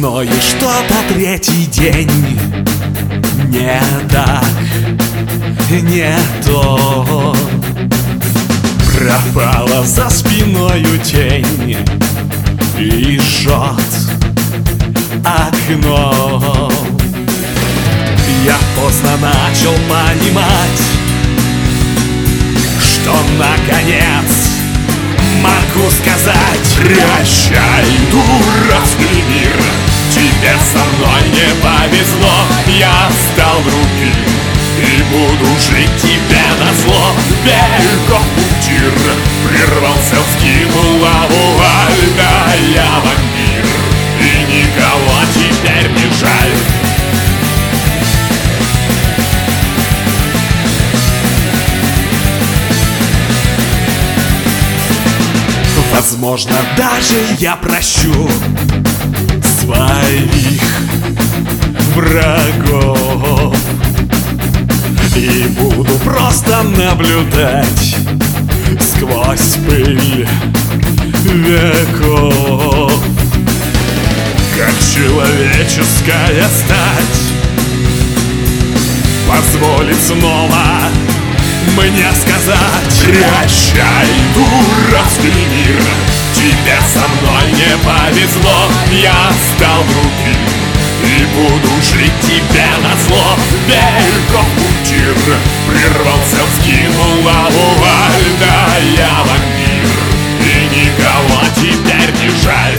мною что-то третий день не так, не то. Пропала за спиною тень и жжет окно. Я поздно начал понимать, что наконец могу сказать: прощай, дурацкий мир, тебе со мной не повезло. Я стал другим и буду жить тебе назло. Берегов путир прервался, вскинул лаву альдая вампир, и никого теперь не жаль. Возможно, даже я прощу своих врагов и буду просто наблюдать сквозь пыль веков, как человеческая стать позволит снова мне сказать: прощай, дурацкий мир, тебе со мной не повезло. Я стал другим и буду жить тебе назло. Берегов путир прервался, вскинул лаву альдая вампир, и никого теперь не жаль.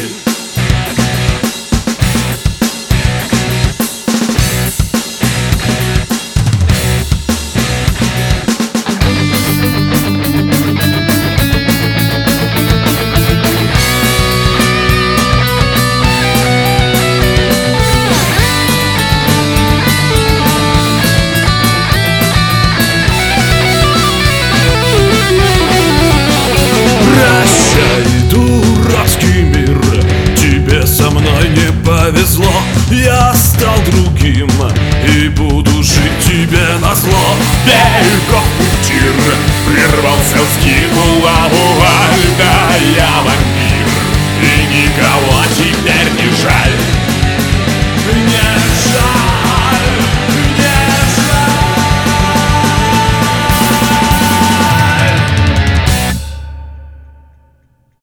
Повезло, я стал другим и буду жить тебе назло. Берегов путир прервался, вскинул лаву альдая вампир, и никого теперь не жаль.